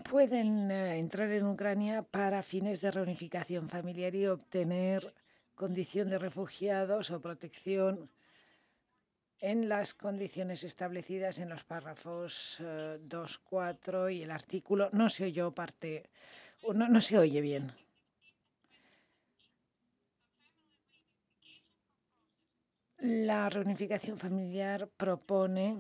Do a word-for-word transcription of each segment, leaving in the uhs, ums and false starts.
pueden eh, entrar en Ucrania para fines de reunificación familiar y obtener condición de refugiados o protección en las condiciones establecidas en los párrafos eh, dos, cuatro y el artículo. No se oyó parte, no, no se oye bien. La reunificación familiar propone...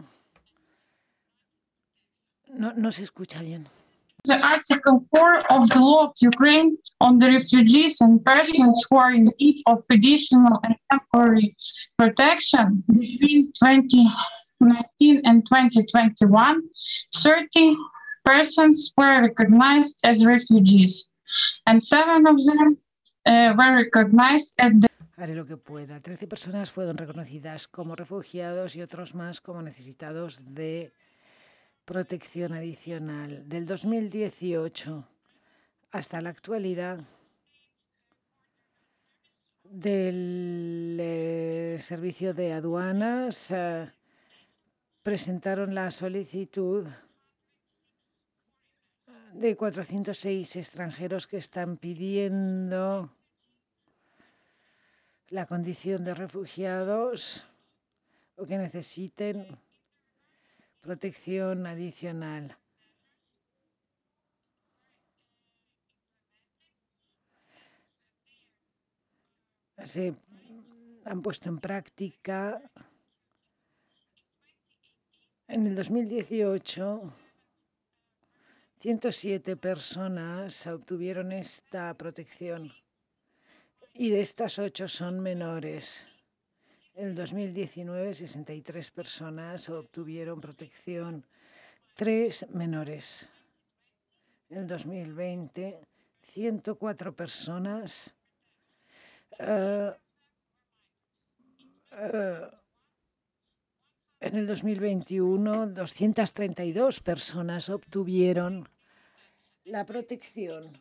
No, no se escucha bien. The Article four of the law of Ukraine on the refugees and persons who are in need of additional and temporary protection between twenty nineteen and twenty twenty-one, thirty persons were recognized as refugees, and seven of them uh, were recognized at the Haré lo que pueda. Trece personas fueron reconocidas como refugiados y otros más como necesitados de protección adicional. Del dos mil dieciocho hasta la actualidad, del eh, Servicio de Aduanas eh, presentaron la solicitud de cuatrocientos seis extranjeros que están pidiendo la condición de refugiados o que necesiten protección adicional. Se han puesto en práctica en el dos mil dieciocho. ciento siete personas obtuvieron esta protección y de estas ocho son menores. En el dos mil diecinueve, sesenta y tres personas obtuvieron protección, tres menores. En el dos mil veinte, ciento cuatro personas uh, uh, en el dos mil veintiuno, doscientas treinta y dos personas obtuvieron la protección.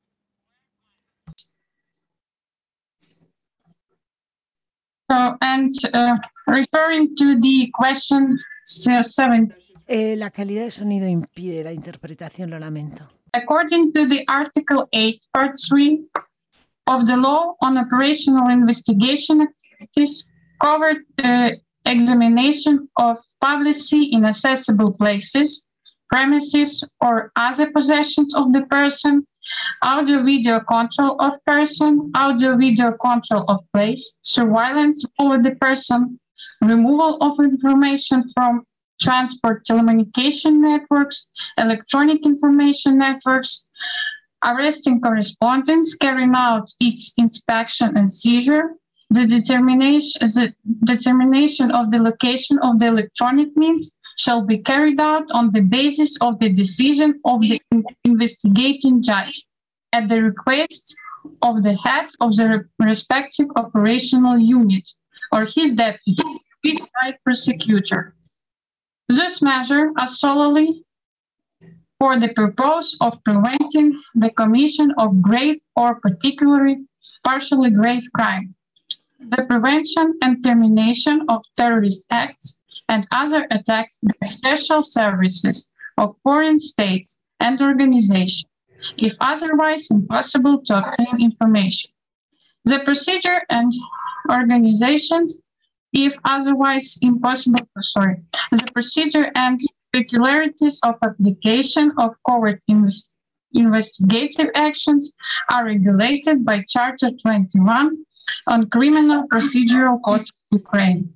So, and uh, referring to the question seven. Eh, la calidad de sonido impide la interpretación, lo lamento. According to the Article eight, Part three of the Law on Operational Investigation Activities, covered uh, examination of publicly inaccessible places, premises, or other possessions of the person, audio-video control of person, audio-video control of place, surveillance over the person, removal of information from transport telecommunication networks, electronic information networks, arresting correspondence, carrying out its inspection and seizure, the determination, the determination of the location of the electronic means shall be carried out on the basis of the decision of the investigating judge at the request of the head of the respective operational unit or his deputy, by prosecutor. This measure is solely for the purpose of preventing the commission of grave or particularly partially grave crime, the prevention and termination of terrorist acts and other attacks by special services of foreign states and organizations, if otherwise impossible to obtain information. The procedure and organizations, if otherwise impossible, sorry, the procedure and peculiarities of application of covert invest- investigative actions are regulated by Charter twenty-one on Criminal Procedural Code of Ukraine.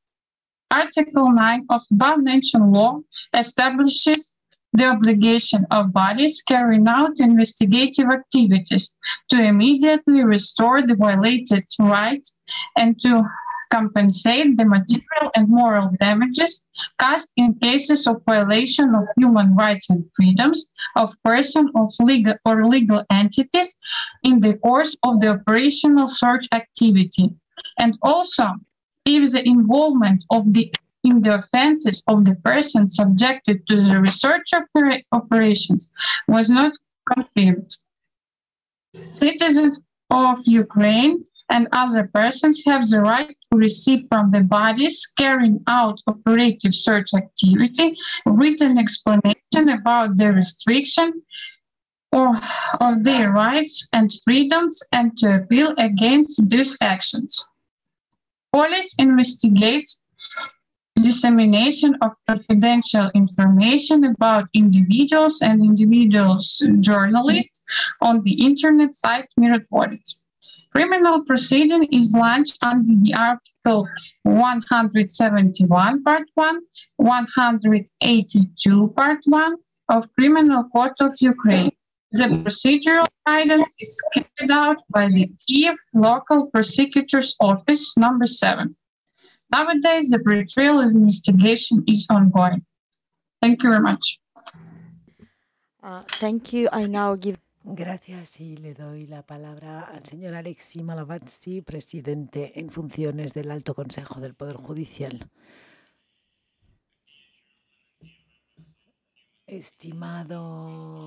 Article nine of above-mentioned law establishes the obligation of bodies carrying out investigative activities to immediately restore the violated rights and to compensate the material and moral damages caused in cases of violation of human rights and freedoms of person of legal or legal entities in the course of the operational search activity, and also if the involvement of the in the offenses of the person subjected to the research opera- operations was not confirmed. Citizens of Ukraine and other persons have the right to receive from the bodies carrying out operative search activity written explanation about the restriction or of their rights and freedoms and to appeal against these actions. Police investigates dissemination of confidential information about individuals and individuals journalists on the internet site Mirotvorets. Criminal proceeding is launched under the Article one hundred seventy-one Part one, one hundred eighty-two Part one of Criminal Code of Ukraine. The procedural guidance is carried out by the Kiev Local Prosecutor's Office number seven. Nowadays, the pre-trial investigation is ongoing. Thank you very much. Uh, thank you. I now give Gracias y le doy la palabra al señor Alexei Malovatsky, presidente en funciones del Alto Consejo del Poder Judicial. Estimado